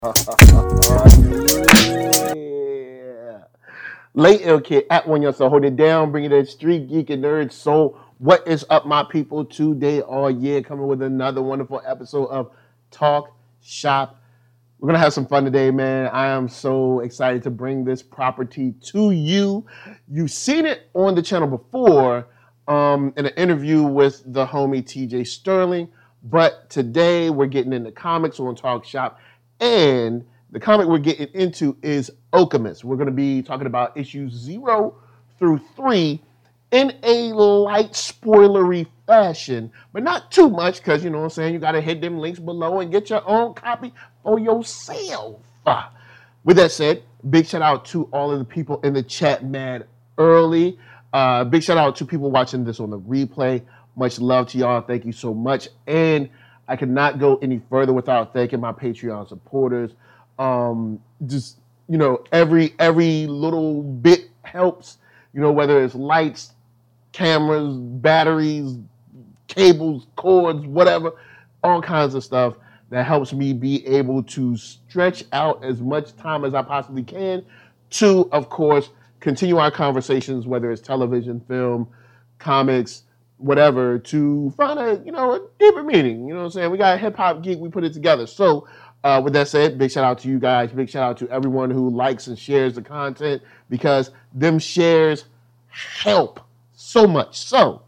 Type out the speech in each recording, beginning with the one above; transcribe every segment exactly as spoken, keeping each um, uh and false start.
Yeah. Late Ill Kid at one yourself. Hold it down. Bring it that street geek and nerd soul. What is up, my people? Today, all year, coming with another wonderful episode of Talk Shop. We're gonna have some fun today, man. I am so excited to bring this property to you. You've seen it on the channel before um, in an interview with the homie T J Sterling, but today we're getting into comics on Talk Shop, and the comic we're getting into is Okemist. We're gonna be talking about issues zero through three in a light spoilery fashion, but not too much, because you know what I'm saying, you gotta hit them links below and get your own copy for yourself. Ah. With that said, big shout out to all of the people in the chat mad early. Uh, big shout out to people watching this on the replay. Much love to y'all. Thank you so much. And I cannot go any further without thanking my Patreon supporters. Um, just, you know, every every little bit helps, you know, whether it's lights, cameras, batteries, cables, cords, whatever, all kinds of stuff that helps me be able to stretch out as much time as I possibly can to, of course, continue our conversations, whether it's television, film, comics, whatever, to find a, you know, a deeper meaning. You know what I'm saying? We got a hip hop geek, we put it together. So uh, with that said, big shout out to you guys. Big shout out to everyone who likes and shares the content, because them shares help so much. So,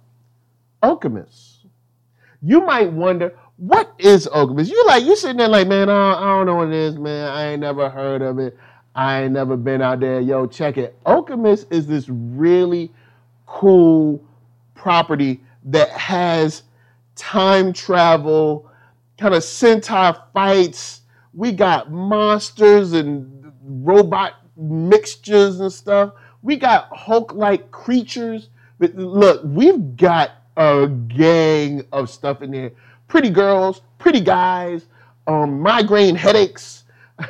Okemist. You might wonder, what is Okemist? You like, you sitting there like, man, I don't, I don't know what it is, man. I ain't never heard of it. I ain't never been out there. Yo, check it. Okemist is this really cool property that has time travel, kind of Sentai fights. We got monsters and robot mixtures and stuff. We got Hulk-like creatures. But look, we've got a gang of stuff in there. Pretty girls, pretty guys, um, migraine headaches.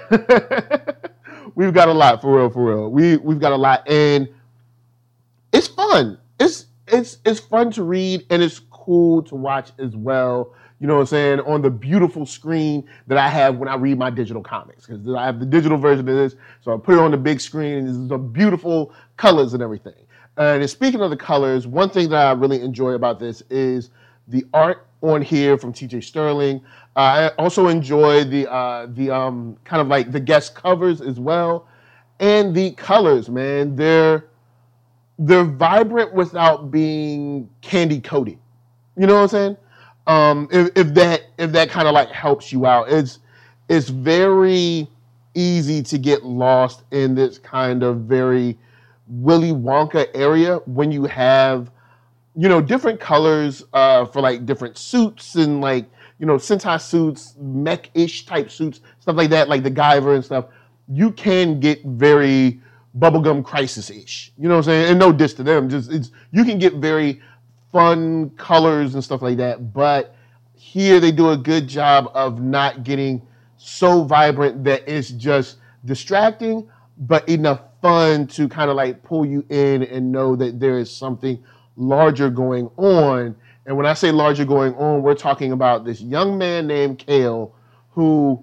We've got a lot, for real, for real. We we've got a lot, and it's fun. It's it's it's fun to read, and it's cool to watch as well. You know what I'm saying? On the beautiful screen that I have when I read my digital comics, because I have the digital version of this, so I put it on the big screen, and there's some beautiful colors and everything. And speaking of the colors, one thing that I really enjoy about this is the art on here from T J Sterling. Uh, I also enjoy the uh, the um, kind of like the guest covers as well, and the colors. Man, they're they're vibrant without being candy coated. You know what I'm saying? Um, if, if that if that kind of like helps you out, it's it's very easy to get lost in this kind of very Willy Wonka area when you have, you know, different colors uh, for like different suits and like, you know, Sentai suits, mech-ish type suits, stuff like that, like the Guyver and stuff. You can get very Bubblegum Crisis-ish. You know what I'm saying? And no diss to them. Just it's you can get very fun colors and stuff like that. But here they do a good job of not getting so vibrant that it's just distracting, but enough fun to kind of like pull you in and know that there is something larger going on. And when I say larger going on, we're talking about this young man named Kale, who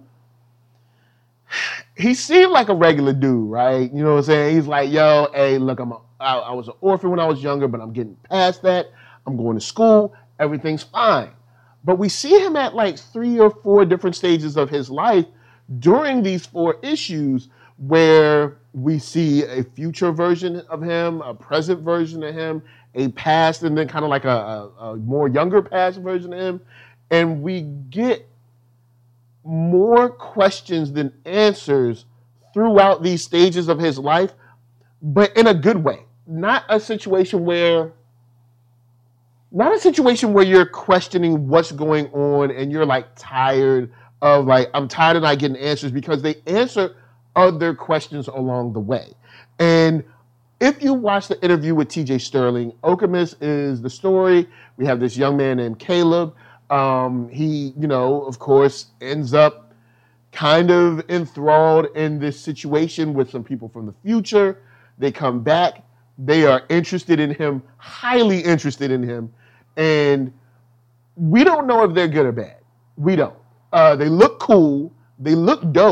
he seemed like a regular dude, right? You know what I'm saying? He's like, yo, hey, look, I'm a, I, I was an orphan when I was younger, but I'm getting past that. I'm going to school. Everything's fine. But we see him at like three or four different stages of his life during these four issues, where we see a future version of him, a present version of him, a past, and then kind of like a, a, a more younger past version of him. And we get more questions than answers throughout these stages of his life, but in a good way. Not a situation where, not a situation where you're questioning what's going on and you're like tired of like, I'm tired of not getting answers, because they answer other questions along the way. And if you watch the interview with T J Sterling, Okemist is the story. We have this young man named Caleb. Um, he, you know, of course, ends up kind of enthralled in this situation with some people from the future. They come back. They are interested in him, highly interested in him. And we don't know if they're good or bad. We don't. Uh, they look cool. They look dope.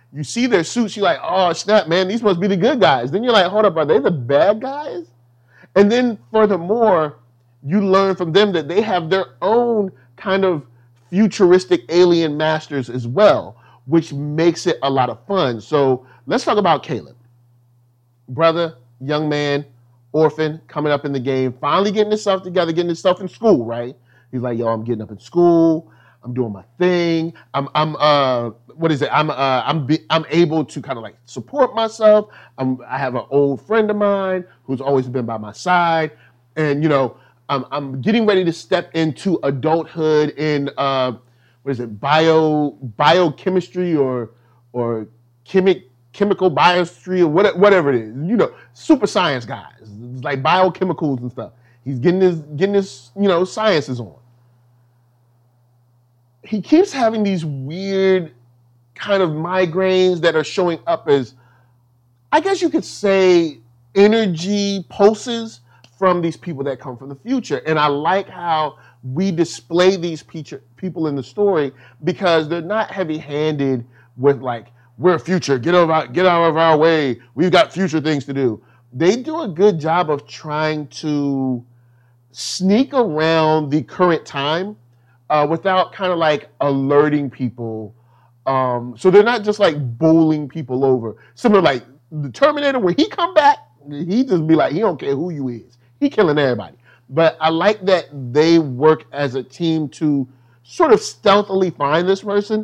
you see their suits, you're like, oh snap, man, these must be the good guys. Then you're like, hold up, are they the bad guys? And then furthermore, you learn from them that they have their own kind of futuristic alien masters as well, which makes it a lot of fun. So let's talk about Caleb. Brother, young man, orphan, coming up in the game, finally getting himself together, getting himself in school, right? He's like, yo, I'm getting up in school. I'm doing my thing. I'm, I'm, uh, what is it? I'm, uh, I'm, be, I'm able to kind of like support myself. I'm, I have an old friend of mine who's always been by my side, and you know, I'm, I'm getting ready to step into adulthood in, uh, what is it? Bio, biochemistry or, or chemic, chemical biochemistry or whatever, whatever it is. You know, super science guys, it's like biochemicals and stuff. He's getting his, getting his, you know, sciences on. He keeps having these weird kind of migraines that are showing up as, I guess you could say, energy pulses from these people that come from the future. And I like how we display these people in the story because they're not heavy-handed with like, we're future, get out, of, get out of our way, we've got future things to do. They do a good job of trying to sneak around the current time Uh, without kind of like alerting people. Um, so they're not just like bowling people over. Similar like the Terminator, when he come back, he just be like, he don't care who you is. He killing everybody. But I like that they work as a team to sort of stealthily find this person.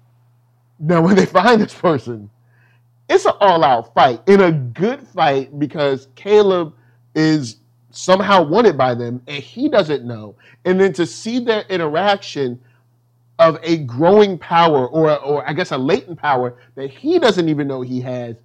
Now when they find this person, it's an all-out fight. In a good fight because Caleb is somehow wanted by them and he doesn't know. And then to see their interaction of a growing power or, or I guess a latent power that he doesn't even know he has,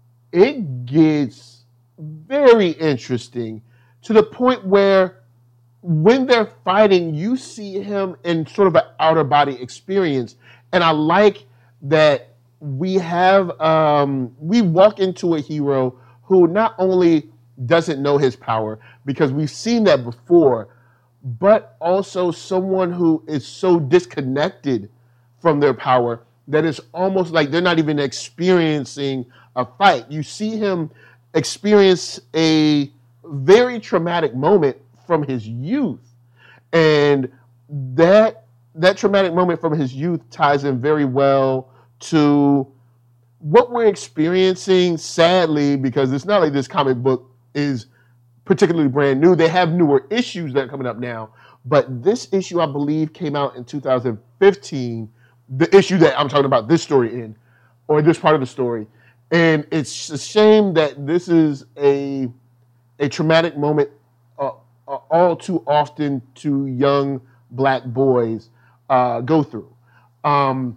it gets very interesting to the point where when they're fighting, you see him in sort of an outer body experience. And I like that we have, um, we walk into a hero who not only doesn't know his power, because we've seen that before, but also someone who is so disconnected from their power that it's almost like they're not even experiencing a fight. You see him experience a very traumatic moment from his youth, and that that traumatic moment from his youth ties in very well to what we're experiencing, sadly, because it's not like this comic book is particularly brand new. They have newer issues that are coming up now, but this issue, I believe, came out in two thousand fifteen, the issue that I'm talking about this story in, or this part of the story. And it's a shame that this is a, a traumatic moment uh, uh, all too often to young black boys uh, go through. Um,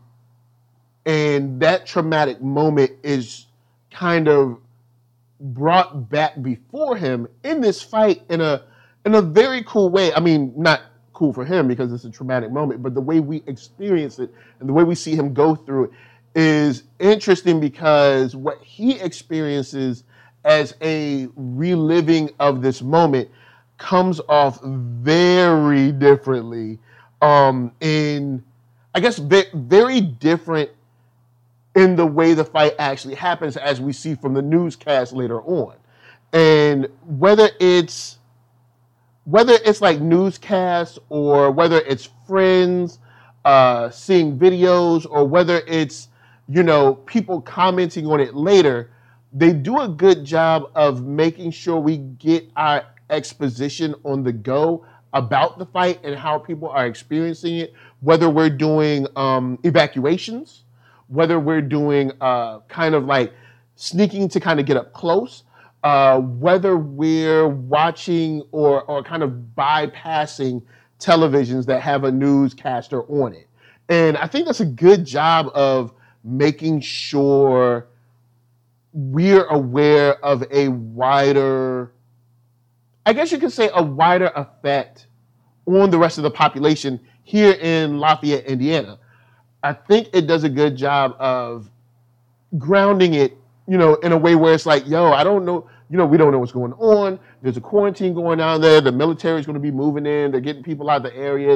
and that traumatic moment is kind of brought back before him in this fight in a in a very cool way. I mean, not cool for him because it's a traumatic moment, but the way we experience it and the way we see him go through it is interesting because what he experiences as a reliving of this moment comes off very differently. Um, in I guess very different in the way the fight actually happens, as we see from the newscast later on. And whether it's whether it's like newscasts or whether it's friends uh, seeing videos or whether it's, you know, people commenting on it later, they do a good job of making sure we get our exposition on the go about the fight and how people are experiencing it, whether we're doing um, evacuations, whether we're doing uh, kind of like sneaking to kind of get up close, uh, whether we're watching or, or kind of bypassing televisions that have a newscaster on it. And I think that's a good job of making sure we're aware of a wider, I guess you could say a wider effect on the rest of the population here in Lafayette, Indiana. I think it does a good job of grounding it, you know, in a way where it's like, yo, I don't know, you know, we don't know what's going on. There's a quarantine going on there. The military is going to be moving in. They're getting people out of the area. They're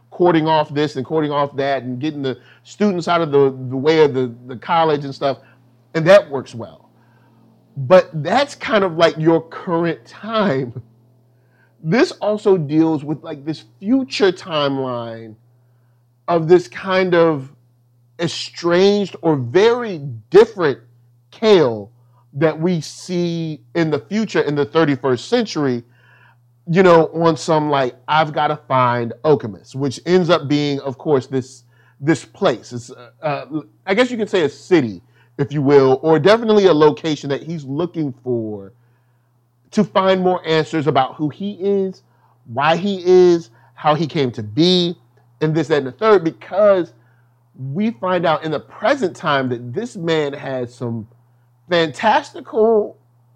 cording off this and cording off that and getting the students out of the, the way of the, the college and stuff. And that works well. But that's kind of like your current time. This also deals with like this future timeline of this kind of estranged or very different Cale that we see in the future in the thirty-first century, you know, on some like, I've got to find Okemos, which ends up being, of course, this this place. It's, uh, uh, I guess you can say a city, if you will, or definitely a location that he's looking for to find more answers about who he is, why he is, how he came to be, and this, that, and the third, because we find out in the present time that this man has some fantastical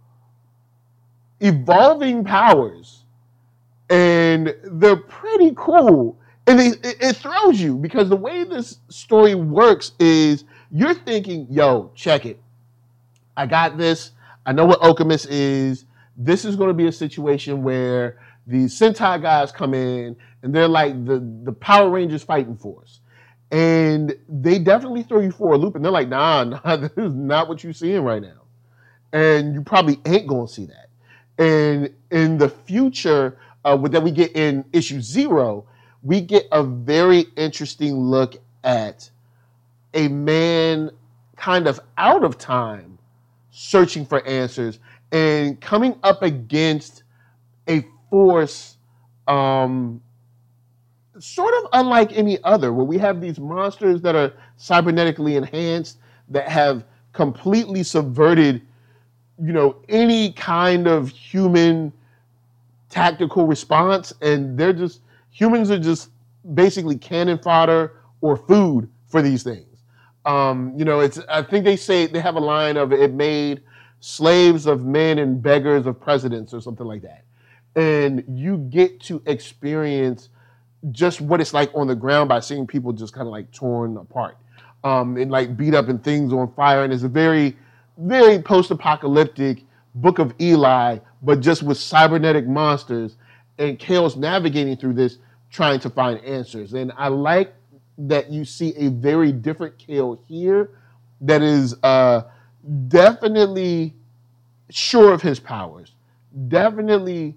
evolving powers, and they're pretty cool. And it, it, it throws you because the way this story works is you're thinking, yo, check it. I got this. I know what Okemos is. This is going to be a situation where the Sentai guys come in and they're like the, the Power Rangers fighting force. And they definitely throw you for a loop. And they're like, nah, nah, this is not what you're seeing right now. And you probably ain't going to see that. And in the future uh, that we get in issue zero, we get a very interesting look at a man kind of out of time searching for answers and coming up against a force um, sort of unlike any other, where we have these monsters that are cybernetically enhanced, that have completely subverted, you know, any kind of human tactical response, and they're just, humans are just basically cannon fodder or food for these things. Um, you know, it's, I think they say, they have a line of, it made slaves of men and beggars of presidents or something like that. And you get to experience just what it's like on the ground by seeing people just kind of like torn apart um, and like beat up and things on fire. And it's a very, very post-apocalyptic Book of Eli, but just with cybernetic monsters. And Cale's navigating through this, trying to find answers. And I like that you see a very different Cale here that is uh, definitely sure of his powers, definitely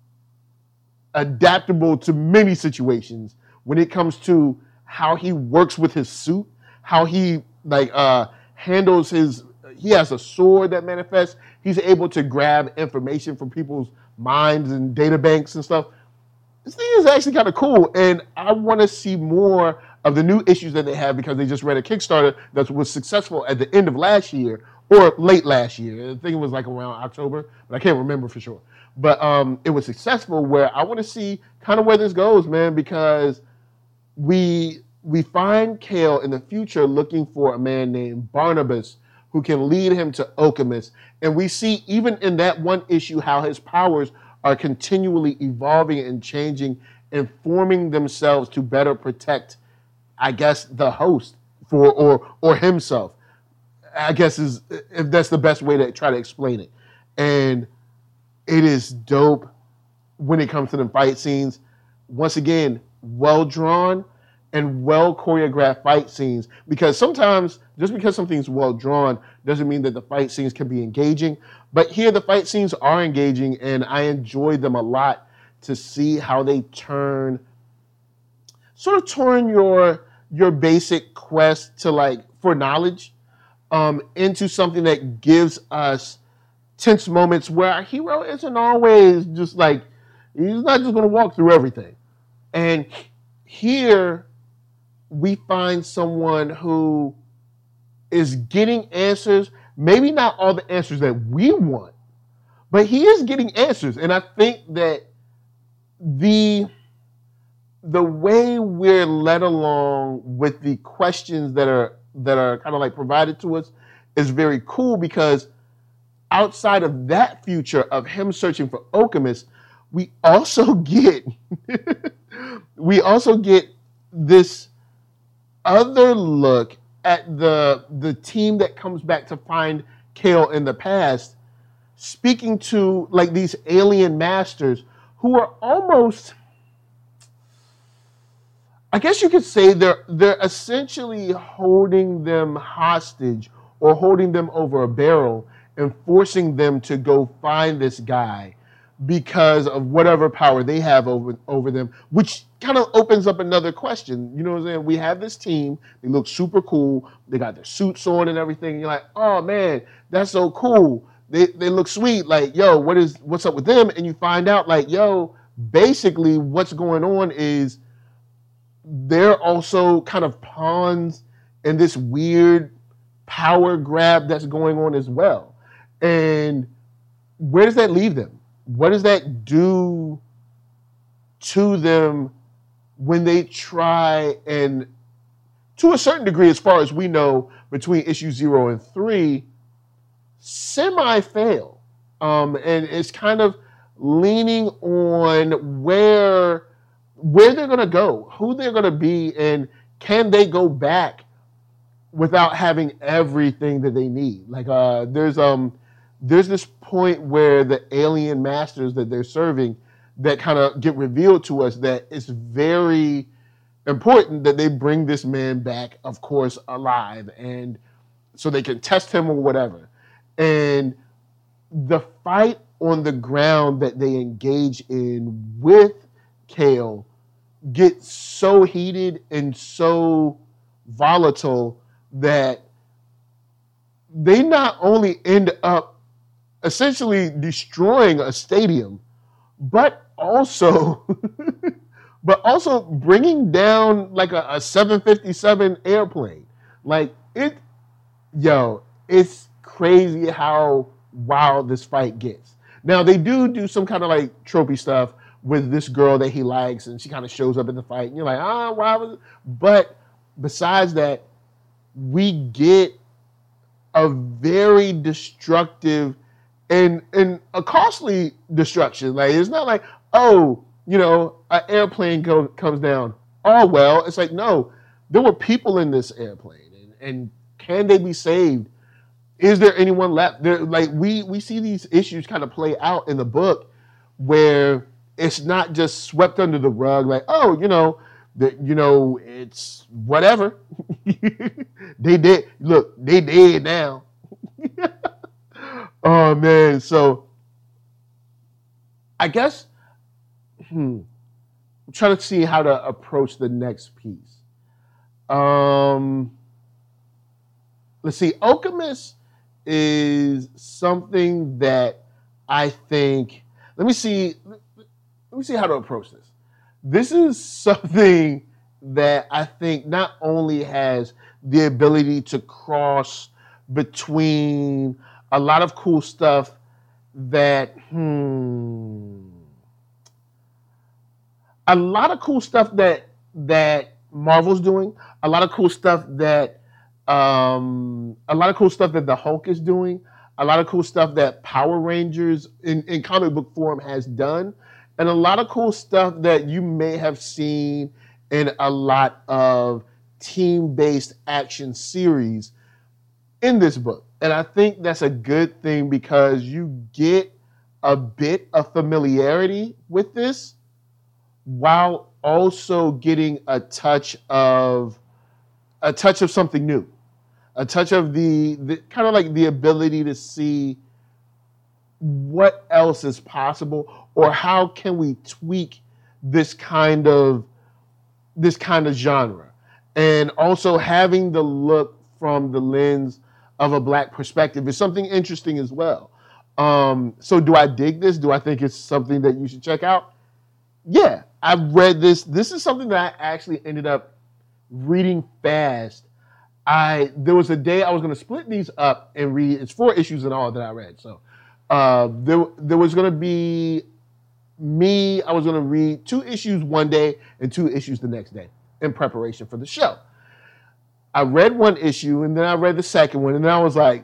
adaptable to many situations when it comes to how he works with his suit, how he like uh, handles his, he has a sword that manifests. He's able to grab information from people's minds and data banks and stuff. This thing is actually kind of cool, and I want to see more of the new issues that they have because they just ran a Kickstarter that was successful at the end of last year or late last year. I think it was like around October, but I can't remember for sure. But um, it was successful, where I want to see kind of where this goes, man, because we we find Cale in the future looking for a man named Barnabas who can lead him to Okemos. And we see even in that one issue how his powers are continually evolving and changing and forming themselves to better protect, I guess, the host for or or himself. I guess is if that's the best way to try to explain it. And it is dope when it comes to the fight scenes. Once again, well drawn and well choreographed fight scenes, because sometimes just because something's well drawn doesn't mean that the fight scenes can be engaging. But here the fight scenes are engaging, and I enjoy them a lot to see how they turn, sort of turn your your basic quest to like for knowledge um, into something that gives us tense moments where our hero isn't always just like, he's not just going to walk through everything. And here we find someone who is getting answers, maybe not all the answers that we want, but he is getting answers. And I think that the the way we're led along with the questions that are that are kind of like provided to us is very cool, because outside of that future of him searching for Okemos, we also get we also get this other look at the the team that comes back to find Cale in the past, speaking to like these alien masters who are almost, I guess you could say they're they're essentially holding them hostage or holding them over a barrel and forcing them to go find this guy because of whatever power they have over over them, which kind of opens up another question. You know what I'm saying? We have this team, they look super cool, they got their suits on and everything. And you're like, oh man, that's so cool. They they look sweet. Like, yo, what is what's up with them? And you find out, like, yo, basically what's going on is they're also kind of pawns in this weird power grab that's going on as well. And where does that leave them? What does that do to them when they try and, to a certain degree, as far as we know, between issue zero and three, semi-fail? Um, and it's kind of leaning on where where they're going to go, who they're going to be, and can they go back without having everything that they need. Like uh, there's um there's this point where the alien masters that they're serving that kind of get revealed to us that it's very important that they bring this man back, of course, alive, and so they can test him or whatever. And the fight on the ground that they engage in with Cale gets so heated and so volatile that they not only end up essentially destroying a stadium, but also but also bringing down like a, a seven fifty-seven airplane. Like it, yo, it's crazy how wild this fight gets. Now they do do some kind of like tropey stuff with this girl that he likes, and she kind of shows up in the fight, and you're like, ah, why was it? But besides that, we get a very destructive and and a costly destruction. Like it's not like, oh, you know, an airplane go, comes down. Oh well, it's like no, there were people in this airplane, and, and can they be saved? Is there anyone left? There, like we we see these issues kind of play out in the book where it's not just swept under the rug, like, oh, you know, that you know, it's whatever. They did look, they dead now. Oh man, so I guess hmm, I'm trying to see how to approach the next piece. Um, let's see, Alchemist is something that I think. Let me see. Let me see how to approach this. This is something that I think not only has the ability to cross between a lot of cool stuff that, hmm, a lot of cool stuff that that Marvel's doing, a lot of cool stuff that, um, a lot of cool stuff that the Hulk is doing, a lot of cool stuff that Power Rangers in, in comic book form has done, and a lot of cool stuff that you may have seen in a lot of team-based action series in this book. And I think that's a good thing because you get a bit of familiarity with this while also getting a touch of a touch of something new, a touch of the, the kind of like the ability to see what else is possible or how can we tweak this kind of this kind of genre, and also having the look from the lens of a black perspective is something interesting as well. Um, so do I dig this? Do I think it's something that you should check out? Yeah, I've read this. This is something that I actually ended up reading fast. I there was a day I was going to split these up and read. It's four issues in all that I read. So uh, there there was going to be me. I was going to read two issues one day and two issues the next day in preparation for the show. I read one issue and then I read the second one, and then I was like,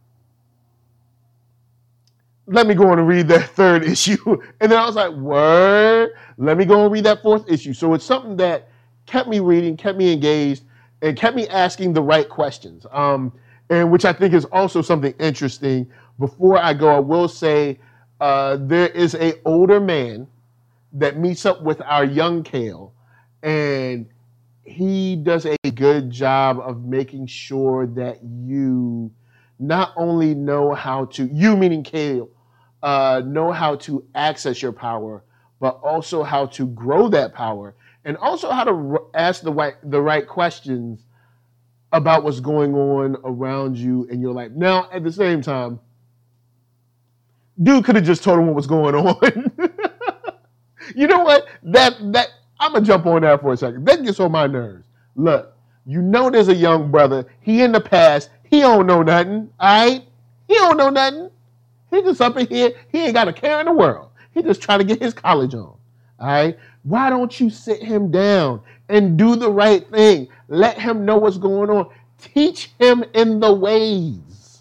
let me go on and read that third issue. And then I was like, word, let me go and read that fourth issue. So it's something that kept me reading, kept me engaged, and kept me asking the right questions, um, and which I think is also something interesting. Before I go, I will say uh, there is a older man that meets up with our young Cale, and he does a good job of making sure that you not only know how to, you meaning Kale, uh, know how to access your power, but also how to grow that power, and also how to r- ask the right the right questions about what's going on around you in your life. Now, at the same time, dude could have just told him what was going on. You know what? That that I'm gonna jump on that for a second. That gets on my nerves. Look, you know there's a young brother. He in the past. He don't know nothing. All right? He don't know nothing. He just up in here. He ain't got a care in the world. He just trying to get his college on. All right? Why don't you sit him down and do the right thing? Let him know what's going on. Teach him in the ways.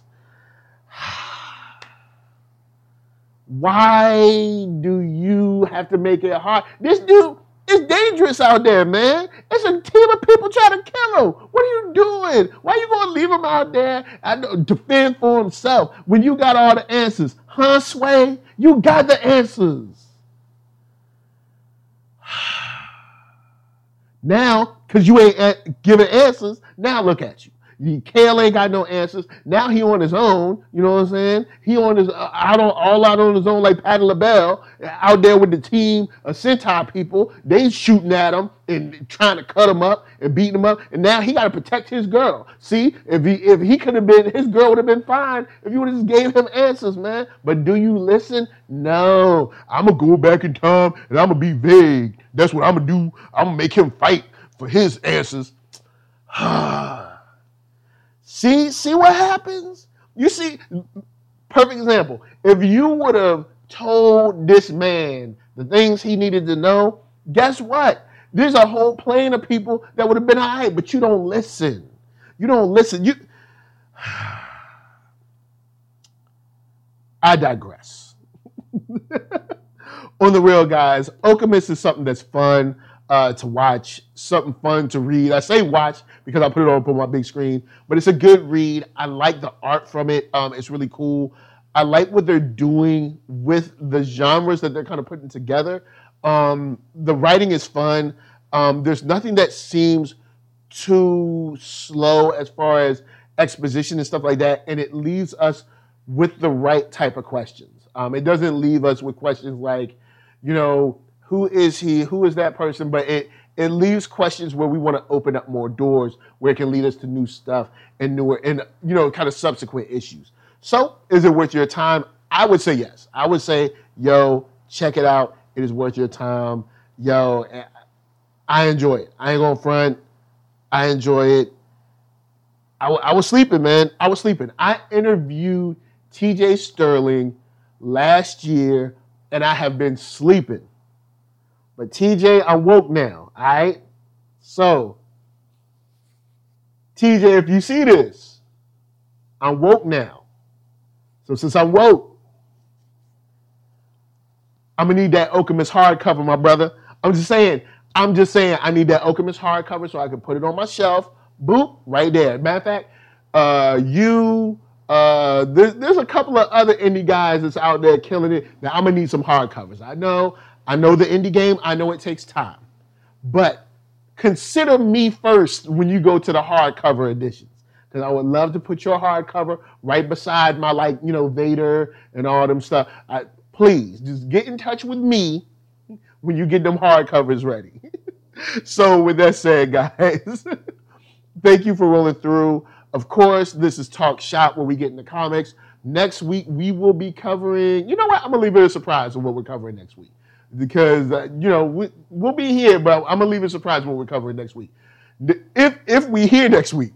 Why do you have to make it hard? This dude is dangerous out there, man. It's a team of people trying to kill him. What are you doing? Why are you going to leave him out there to fend for himself when you got all the answers? Huh, Sway? You got the answers. Now, because you ain't giving answers, now look at you. Kale ain't got no answers. Now he on his own. You know what I'm saying? He on his uh, out on all out on his own like Patti LaBelle out there with the team of Centaur people. They shooting at him and trying to cut him up and beating him up. And now he got to protect his girl. See, if he if he could have been, his girl would have been fine if you would have just gave him answers, man. But do you listen? No. I'm gonna go back in time and I'm gonna be vague. That's what I'm gonna do. I'm gonna make him fight for his answers. See, see what happens? You see, perfect example. If you would have told this man the things he needed to know, guess what? There's a whole plane of people that would have been all right, but you don't listen. You don't listen. You. I digress. On the real, guys, Okemist is something that's fun uh, to watch, something fun to read. I say watch because I put it on, on my big screen, but it's a good read. I like the art from it. Um, it's really cool. I like what they're doing with the genres that they're kind of putting together. Um, the writing is fun. Um, there's nothing that seems too slow as far as exposition and stuff like that, and it leaves us with the right type of questions. Um, it doesn't leave us with questions like, you know, who is he? Who is that person? But it it leaves questions where we want to open up more doors, where it can lead us to new stuff and newer and, you know, kind of subsequent issues. So, is it worth your time? I would say yes. I would say, yo, check it out. It is worth your time. Yo, I enjoy it. I ain't gonna front. I enjoy it. I, I was sleeping, man. I was sleeping. I interviewed T J Sterling last year, and I have been sleeping. But T J, I'm woke now, all right? So, T J, if you see this, I'm woke now. So since I'm woke, I'm going to need that Okemist hardcover, my brother. I'm just saying, I'm just saying I need that Okemist hardcover so I can put it on my shelf. Boop, right there. Matter of fact, uh, you, uh, there's, there's a couple of other indie guys that's out there killing it. Now, I'm going to need some hardcovers. I know. I know the indie game. I know it takes time. But consider me first when you go to the hardcover editions. Because I would love to put your hardcover right beside my, like, you know, Vader and all them stuff. I, please, just get in touch with me when you get them hardcovers ready. So with that said, guys, thank you for rolling through. Of course, this is Talk Shop where we get in the comics. Next week, we will be covering, you know what? I'm going to leave it a surprise of what we're covering next week. Because, uh, you know, we, we'll be here, but I'm going to leave it a surprise what we're covering next week. If if we here next week.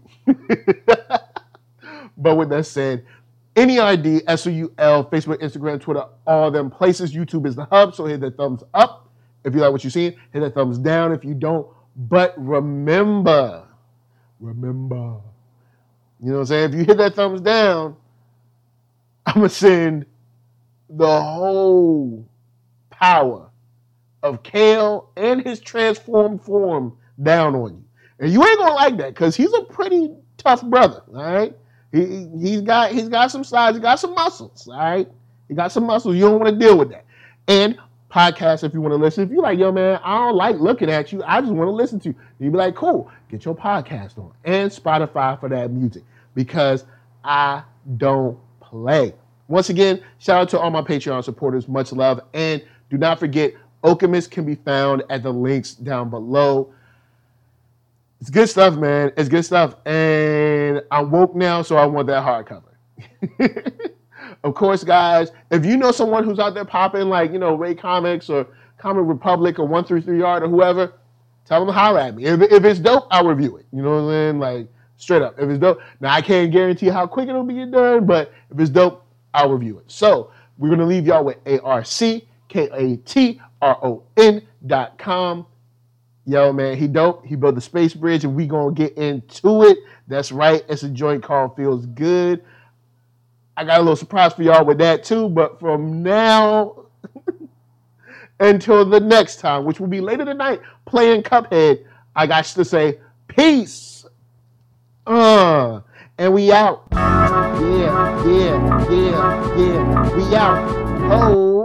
But with that said, N E I D, S O U L, Facebook, Instagram, Twitter, all them places. YouTube is the hub, so hit that thumbs up if you like what you're seeing. Hit that thumbs down if you don't. But remember, remember, you know what I'm saying? If you hit that thumbs down, I'm going to send the whole power of Kale and his transformed form down on you. And you ain't gonna like that because he's a pretty tough brother, all right? He, he's got he's got some size, he got some muscles, all right? He got some muscles. You don't want to deal with that. And podcast if you want to listen. If you're like, yo, man, I don't like looking at you. I just want to listen to you. You'd be like, cool, get your podcast on. And Spotify for that music because I don't play. Once again, shout out to all my Patreon supporters. Much love. And do not forget, Okemist can be found at the links down below. It's good stuff, man. It's good stuff. And I'm woke now, so I want that hardcover. Of course, guys, if you know someone who's out there popping, like, you know, Ray Comics or Comic Republic or one thirty-three Yard or whoever, tell them to holler at me. If, if it's dope, I'll review it. You know what I'm saying? Like, straight up. If it's dope. Now, I can't guarantee how quick it'll be done, but if it's dope, I'll review it. So, we're going to leave y'all with A R C K A T R O N dot com. Yo, man, he dope. He built the space bridge, and we going to get into it. That's right. It's a joint called Feels Good. I got a little surprise for y'all with that, too. But from now until the next time, which will be later tonight, playing Cuphead, I got to say, peace. Uh, and we out. Yeah, yeah, yeah, yeah. We out. Oh.